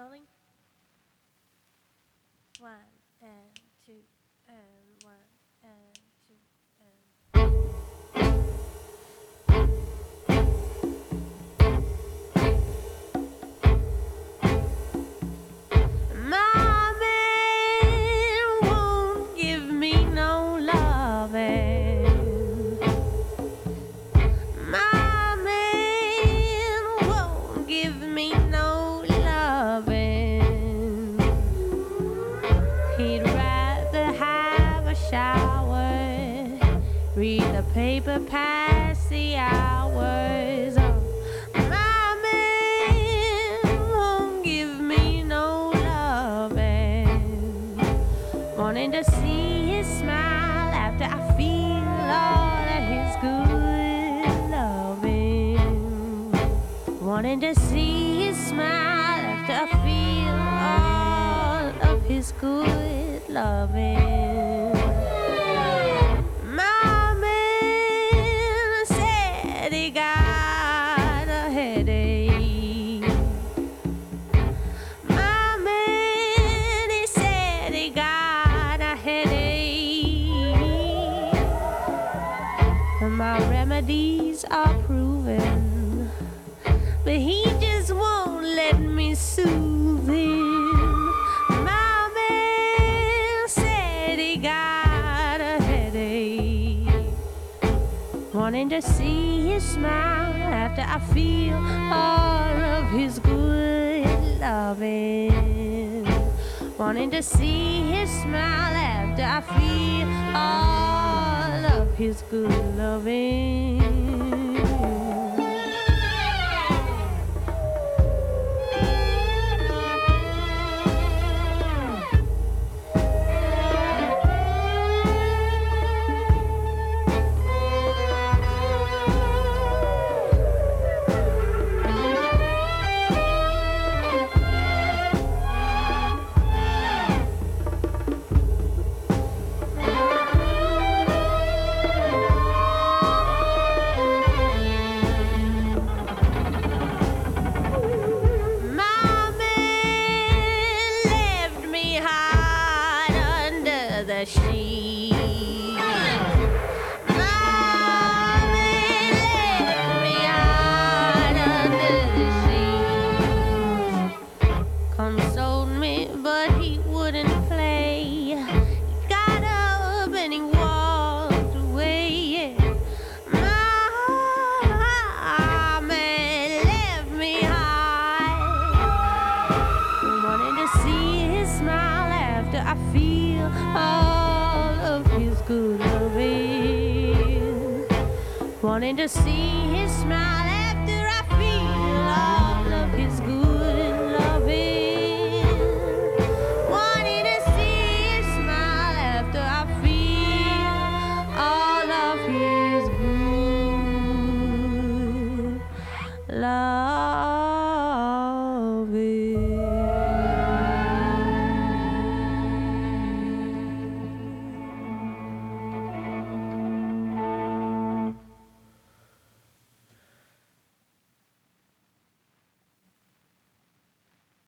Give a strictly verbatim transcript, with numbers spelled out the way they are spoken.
Rolling. One and two and one and two and. My man won't give me no loving. My man won't give me no loving. He'd rather have a shower, read the paper, pass the hours. Oh, my man won't give me no loving. Wanting to see his smile after I feel all of his good loving. Wanting to see his smile after I feel all of his good loving. My man said he got a headache. My man, he said he got a headache. And my remedies are proven, but he just won't let me soothe him. My man said he got a headache. Wanting to see his smile after I feel all of his good loving. Wanting to see his smile after I feel all of his good loving. The sheet. Mommy left me out under the sheet. Consoled me, but he wouldn't play. He got up and he walked away. Mommy left me high. Wanted to see his smile after I feel all of his good loving. Wanting to see his smile